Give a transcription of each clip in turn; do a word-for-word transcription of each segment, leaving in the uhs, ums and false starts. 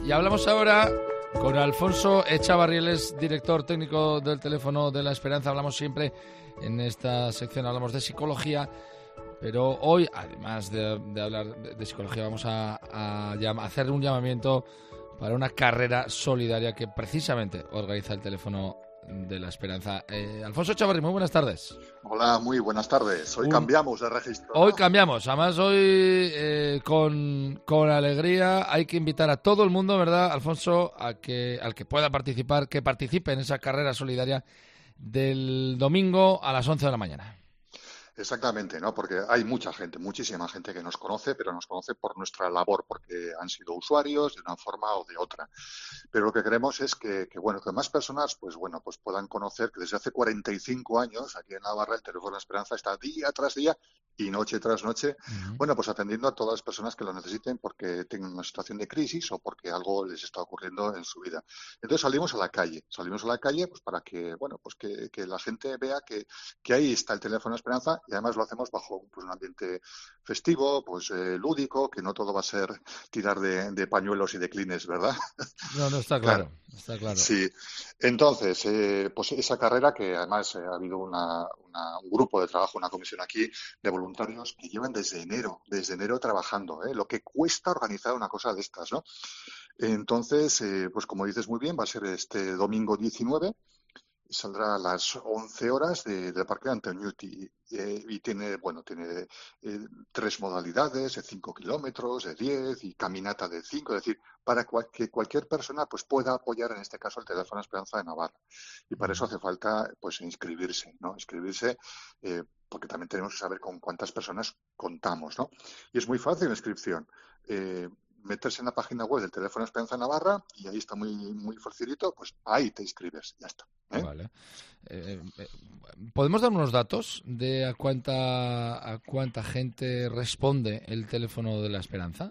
Y hablamos ahora con Alfonso Echavarri, es director técnico del Teléfono de la Esperanza. Hablamos siempre en esta sección, hablamos de psicología, pero hoy, además de, de hablar de, de psicología, vamos a, a, a hacer un llamamiento para una carrera solidaria que precisamente organiza el Teléfono de la Esperanza. Eh, Alfonso Echavarri, muy buenas tardes. Hola, muy buenas tardes. Hoy Un... cambiamos de registro, ¿no? Hoy cambiamos, además hoy eh, con, con alegría. Hay que invitar a todo el mundo, ¿verdad, Alfonso? A que, al que pueda participar, que participe en esa carrera solidaria del domingo a las once de la mañana. Exactamente, ¿no? Porque hay mucha gente, muchísima gente que nos conoce, pero nos conoce por nuestra labor, porque han sido usuarios de una forma o de otra. Pero lo que queremos es que, que bueno, que más personas, pues bueno, pues puedan conocer que desde hace cuarenta y cinco años aquí en Navarra el Teléfono de la Esperanza está día tras día y noche tras noche, uh-huh. bueno, pues atendiendo a todas las personas que lo necesiten porque tengan una situación de crisis o porque algo les está ocurriendo en su vida. Entonces salimos a la calle, salimos a la calle pues para que, bueno, pues que, que la gente vea que, que ahí está el Teléfono de la Esperanza. Y además lo hacemos bajo pues, un ambiente festivo, pues eh, lúdico, que no todo va a ser tirar de, de pañuelos y de clines, ¿verdad? No, no, está claro, claro. está claro. Sí. Entonces, eh, pues esa carrera que además eh, ha habido una, una, un grupo de trabajo, una comisión aquí de voluntarios que llevan desde enero, desde enero trabajando, ¿eh? Lo que cuesta organizar una cosa de estas, ¿no? Entonces, eh, pues como dices muy bien, va a ser este domingo diecinueve. Saldrá a las once horas de, del Parque de Antoñuti eh, y tiene, bueno, tiene eh, tres modalidades, de cinco kilómetros, de diez y caminata de cinco, es decir, para cual, que cualquier persona pues pueda apoyar en este caso el Teléfono de Esperanza de Navarra. Y para eso hace falta pues inscribirse, ¿no? Inscribirse eh, porque también tenemos que saber con cuántas personas contamos, ¿no? Y es muy fácil la inscripción. Eh, meterse en la página web del Teléfono de Esperanza Navarra y ahí está muy muy facilito, pues ahí te inscribes, ya está. ¿eh? Vale. Eh, eh, ¿Podemos dar unos datos de a cuánta a cuánta gente responde el Teléfono de la Esperanza?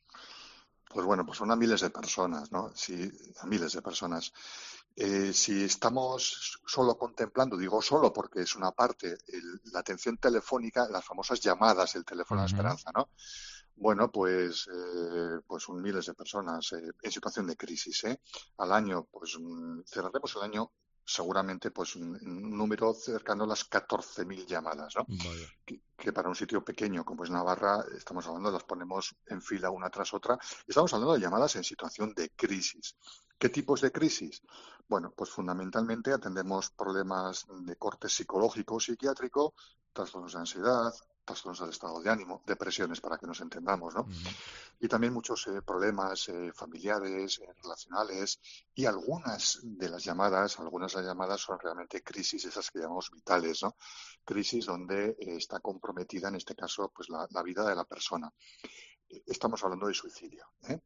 Pues bueno, pues son a miles de personas, ¿no? Sí, a miles de personas. Eh, si estamos solo contemplando, digo solo porque es una parte, el, la atención telefónica, las famosas llamadas del Teléfono uh-huh. de la Esperanza, ¿no? Bueno, pues, eh, pues un miles de personas eh, en situación de crisis. ¿eh? Al año, pues um, cerraremos el año seguramente pues un, un número cercano a las catorce mil llamadas, ¿no? Vale. Que, que para un sitio pequeño como es Navarra, estamos hablando, las ponemos en fila una tras otra. Estamos hablando de llamadas en situación de crisis. ¿Qué tipos de crisis? Bueno, pues fundamentalmente atendemos problemas de corte psicológico, psiquiátrico, trastornos de ansiedad, trastornos del estado de ánimo, depresiones, para que nos entendamos, ¿no? Uh-huh. Y también muchos eh, problemas eh, familiares, eh, relacionales, y algunas de las llamadas, algunas de las llamadas son realmente crisis, esas que llamamos vitales, ¿no? Crisis donde eh, está comprometida, en este caso, pues la, la vida de la persona. Estamos hablando de suicidio, ¿eh?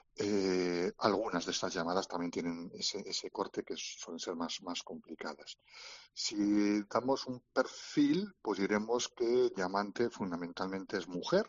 Eh, algunas de estas llamadas también tienen ese, ese corte que suelen ser más, más complicadas. Si damos un perfil, pues diremos que el llamante fundamentalmente es mujer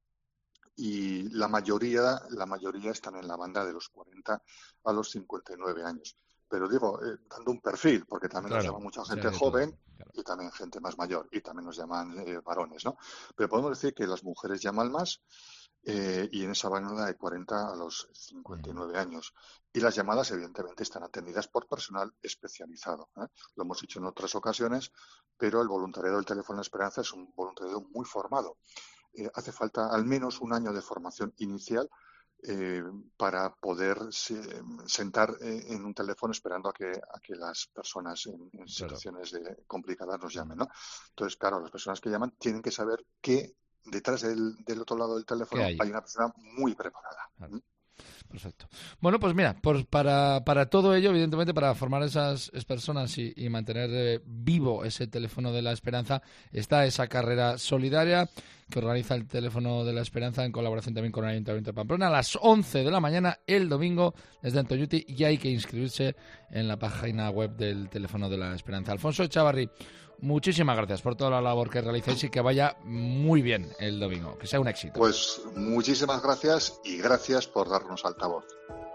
y la mayoría, la mayoría están en la banda de los cuarenta a los cincuenta y nueve años. Pero digo, eh, dando un perfil, porque también claro, nos llama mucha gente joven todo, claro. y también gente más mayor, y también nos llaman eh, varones, ¿no? Pero podemos decir que las mujeres llaman más, Eh, y en esa banda de cuarenta a los cincuenta y nueve años. Y las llamadas, evidentemente, están atendidas por personal especializado. ¿eh? Lo hemos dicho en otras ocasiones, pero el voluntariado del Teléfono de la Esperanza es un voluntariado muy formado. Eh, hace falta al menos un año de formación inicial eh, para poder se, sentar eh, en un teléfono esperando a que, a que las personas en, en situaciones de, complicadas nos llamen, ¿no? Entonces, claro, las personas que llaman tienen que saber qué detrás del, del otro lado del teléfono hay? hay una persona muy preparada. Claro. Perfecto. Bueno, pues mira, por, para, para todo ello, evidentemente, para formar esas, esas personas y, y mantener eh, vivo ese Teléfono de la Esperanza, está esa carrera solidaria que organiza el Teléfono de la Esperanza en colaboración también con el Ayuntamiento de Pamplona a las once de la mañana el domingo desde Antoñuti, y hay que inscribirse en la página web del Teléfono de la Esperanza. Alfonso Echavarri, muchísimas gracias por toda la labor que realizáis y que vaya muy bien el domingo, que sea un éxito. Pues muchísimas gracias y gracias por darnos altavoz.